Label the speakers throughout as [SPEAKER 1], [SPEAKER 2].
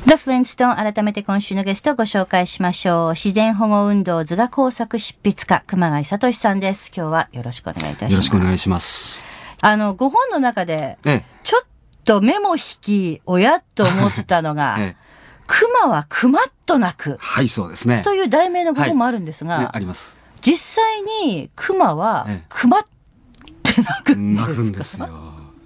[SPEAKER 1] The Flintstone、改めて今週のゲストをご紹介しましょう。自然保護運動図画工作執筆家、熊谷聡さんです。今日はよろしくお願いいたします。
[SPEAKER 2] よろしくお願いします。
[SPEAKER 1] ご本の中で、ちょっとメモ引き、おやっと思ったのが、熊はくまっと鳴く。
[SPEAKER 2] はい、そうですね。
[SPEAKER 1] という題名のご本もあるんですが、
[SPEAKER 2] あります。
[SPEAKER 1] 実際に熊はくまって鳴くんですか？
[SPEAKER 2] 鳴くんですよ。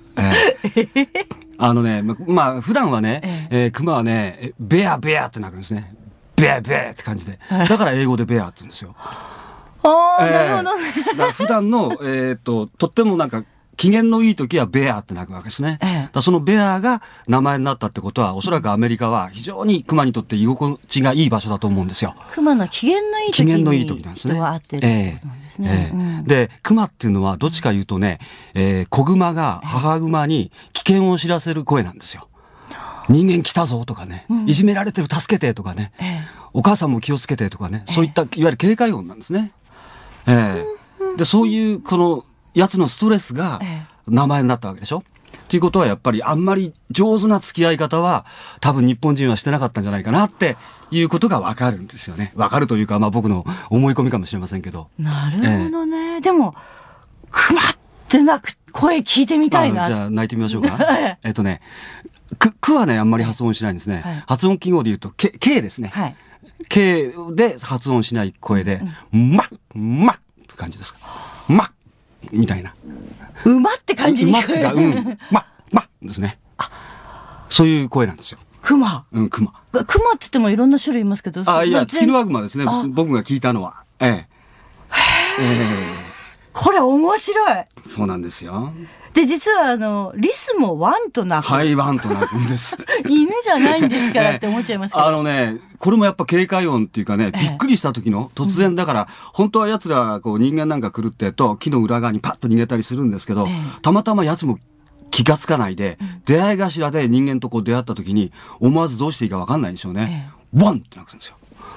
[SPEAKER 2] 普段はね、熊はね、ベアベアって鳴くんですね。ベアベアって感じで。だから英語でベアって言うんですよ。
[SPEAKER 1] なるほどね。
[SPEAKER 2] 普段の、とってもなんか、機嫌のいい時はベアって鳴くわけですね。そのベアが名前になったってことは、おそらくアメリカは非常に熊にとって居心地がいい場所だと思うんですよ。
[SPEAKER 1] 熊の機嫌のいい時に
[SPEAKER 2] 機嫌のいい時なんですね。
[SPEAKER 1] 人は合ってるってことなんですね。
[SPEAKER 2] で、熊っていうのはどっちか言うとね、子熊が母熊に危険を知らせる声なんですよ。人間来たぞとかね、いじめられてる助けてとかね、お母さんも気をつけてとかね、そういったいわゆる警戒音なんですね。で、そういうこのやつのストレスが名前になったわけでしょ。ということはやっぱりあんまり上手な付き合い方は多分日本人はしてなかったんじゃないかなっていうことがわかるんですよね。わかるというか、僕の思い込みかもしれませんけど。
[SPEAKER 1] なるほどね。でも、くまって鳴く声聞いてみたいな。
[SPEAKER 2] じゃあ泣いてみましょうか。くはね、あんまり発音しないんですね。発音記号で言うと、K ですね。K で発音しない声で、まって感じですか。みたいな。
[SPEAKER 1] 馬って感じに聞こえる。
[SPEAKER 2] ですね。そういう声なんですよ。
[SPEAKER 1] 熊。
[SPEAKER 2] 熊。
[SPEAKER 1] 熊って言ってもいろんな種類いますけど。
[SPEAKER 2] いや、ツキノワグマですね。僕が聞いたのは。
[SPEAKER 1] これ面白い。
[SPEAKER 2] そうなんですよ。
[SPEAKER 1] で、実はリスもワンと鳴く。
[SPEAKER 2] はい、ワンと鳴くんです。
[SPEAKER 1] 犬じゃないんですからって思っちゃいますけど。
[SPEAKER 2] これもやっぱ警戒音っていうかね、びっくりした時の突然だから、本当は奴らこう人間なんか来るってと木の裏側にパッと逃げたりするんですけど、たまたま奴も気がつかないで、出会い頭で人間とこう出会った時に思わずどうしていいか分かんないんでしょうね。ワンって鳴くんですよ。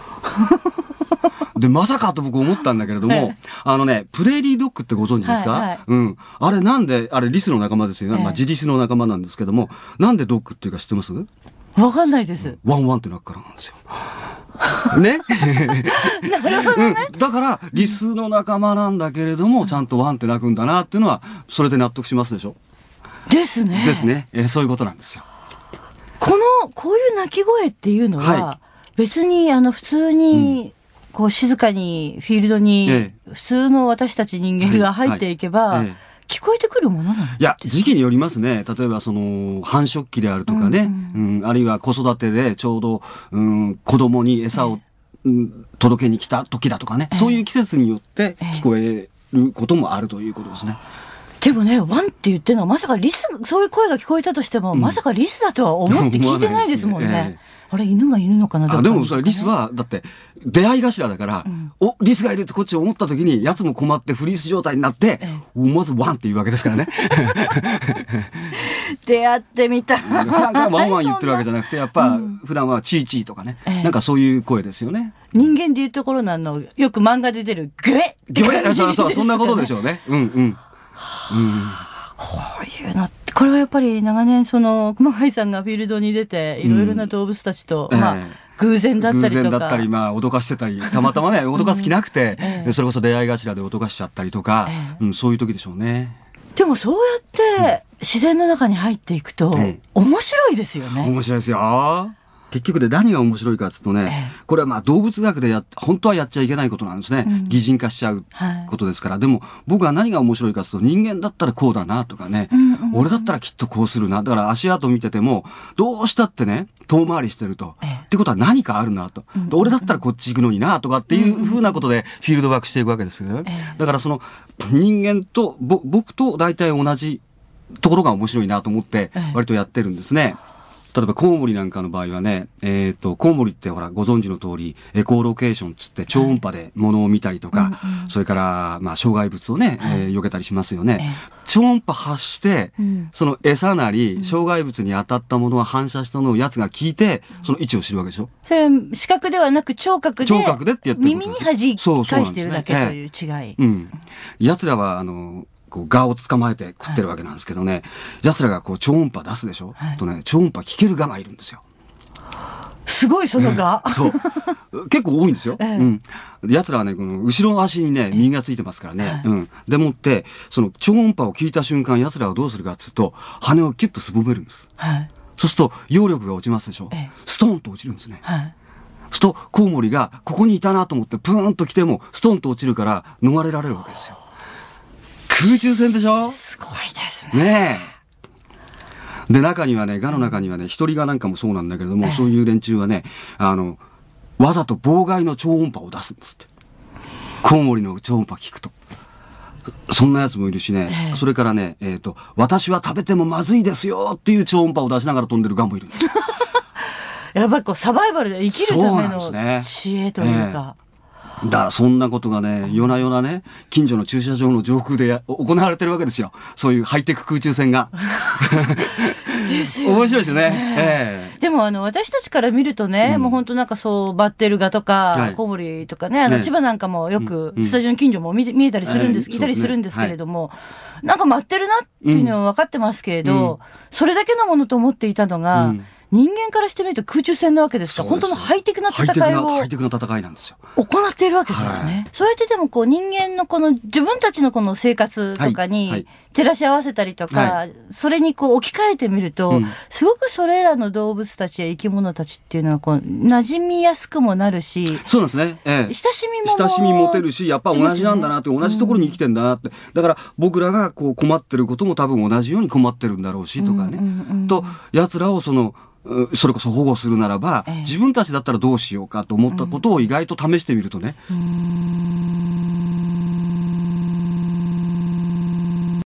[SPEAKER 2] で、まさかと僕思ったんだけれども、プレーリードッグってご存知ですか？あれなんで、あれリスの仲間ですよね。ジリスの仲間なんですけども、なんでドッグっていうか知ってます？
[SPEAKER 1] わかんないです。
[SPEAKER 2] ワンワンって鳴くからなんですよ。ね。
[SPEAKER 1] なるほどね。
[SPEAKER 2] だから、リスの仲間なんだけれども、ちゃんとワンって鳴くんだなっていうのは、それで納得しますでしょ？
[SPEAKER 1] ですね。
[SPEAKER 2] ですね。そういうことなんですよ。
[SPEAKER 1] こういう鳴き声っていうのは、別に普通に、こう静かにフィールドに普通の私たち人間が入っていけば聞こえてくるものなんですか？
[SPEAKER 2] いや、時期によりますね。例えば繁殖期であるとかね、あるいは子育てでちょうど、子供に餌を、届けに来た時だとかね、そういう季節によって聞こえることもあるということですね。
[SPEAKER 1] でもね、ワンって言ってるのはまさかリス、そういう声が聞こえたとしても、まさかリスだとは思って聞いてないですもんね。あれ、犬がいるのかな。
[SPEAKER 2] でもそれリスはだって出会い頭だから、リスがいるってこっち思った時に奴も困ってフリース状態になって、思わずワンって言うわけですからね。
[SPEAKER 1] 出会ってみたい。
[SPEAKER 2] 普段からワンワン言ってるわけじゃなくて、やっぱ普段はチーチーとかね、なんかそういう声ですよね。
[SPEAKER 1] 人間でいうところよく漫画で出るグエッ、
[SPEAKER 2] そうそんなことでしょうね。
[SPEAKER 1] こういうのって、これはやっぱり長年熊谷さんがフィールドに出ていろいろな動物たちと、偶然だったりとか。
[SPEAKER 2] 偶然だったり、脅かしてたり、たまたまね、脅かす気なくて、それこそ出会い頭で脅かしちゃったりとか、そういう時でしょうね。
[SPEAKER 1] でもそうやって自然の中に入っていくと、面白いですよね。
[SPEAKER 2] 面白いですよ。結局で何が面白いかっていうとね、これは動物学で本当はやっちゃいけないことなんですね。擬人化しちゃうことですから。でも僕は何が面白いかっていうと、人間だったらこうだなとかね、俺だったらきっとこうするな。だから足跡見てても、どうしたってね、遠回りしてると。ってことは何かあるなと。俺だったらこっち行くのになとかっていうふうなことでフィールドワークしていくわけですよね。だから人間と僕と大体同じところが面白いなと思って割とやってるんですね。例えばコウモリなんかの場合はね、コウモリってほらご存知の通りエコーロケーションつって超音波で物を見たりとか、それから障害物をね、避けたりしますよね。超音波発して、その餌なり障害物に当たったものは反射したのをやつが聞いて、その位置を知るわけでしょ。
[SPEAKER 1] それは視覚ではなく聴覚で
[SPEAKER 2] ってやってることです。
[SPEAKER 1] 耳に弾き返してるだけという違い。
[SPEAKER 2] 奴らは蛾を捕まえて食ってるわけなんですけどね、奴らが超音波出すでしょ、とね、超音波聞ける蛾がいるんですよ。
[SPEAKER 1] すごいそのが、
[SPEAKER 2] そう結構多いんですよ、奴らはねこの後ろの足にね右がついてますからね、でもってその超音波を聞いた瞬間奴らはどうするかっていうと羽をキュッとすぼめるんです、そうすると揚力が落ちますでしょ、ストーンと落ちるんですね、するとコウモリがここにいたなと思ってプーンと来てもストーンと落ちるから逃れられるわけですよ。空中戦でしょ。
[SPEAKER 1] すごいです
[SPEAKER 2] ね。ねえ。で中にはね、ガの中にはね、一人ガなんかもそうなんだけれども、そういう連中はね、わざと妨害の超音波を出すんですって。コウモリの超音波聞くと。そんなやつもいるしね、それからね、私は食べてもまずいですよっていう超音波を出しながら飛んでるガもいるんです。
[SPEAKER 1] やっぱりこうサバイバルで生きるための知恵というか。
[SPEAKER 2] だからそんなことがね、夜な夜なね、近所の駐車場の上空で行われてるわけですよ。そういうハイテク空中戦が。
[SPEAKER 1] ですよね。
[SPEAKER 2] 面白いですよね。
[SPEAKER 1] でも私たちから見るとね、もう本当なんかそうバッテルガとか、コウモリとかね、千葉なんかもよくスタジオの近所も見えたりするんです、いたりするんですけれども、なんか待ってるなっていうのは分かってますけれど、それだけのものと思っていたのが、人間からしてみると空中戦なわけですから、本当のハイテクな戦いを
[SPEAKER 2] ハイテクな戦いなんですよ。
[SPEAKER 1] 行っているわけですね。そうやってでもこう人間のこの自分たちのこの生活とかに照らし合わせたりとか、それにこう置き換えてみると、すごくそれらの動物たちや生き物たちっていうのはこう馴染みやすくもなるし、
[SPEAKER 2] そうなんですね。親しみ持てるし、やっぱ同じなんだなって、同じところに生きてんだなって、だから僕らがこう困ってることも多分同じように困ってるんだろうしとかね、と奴らをそれこそ保護するならば、自分たちだったらどうしようかと思ったことを意外と試してみるとね、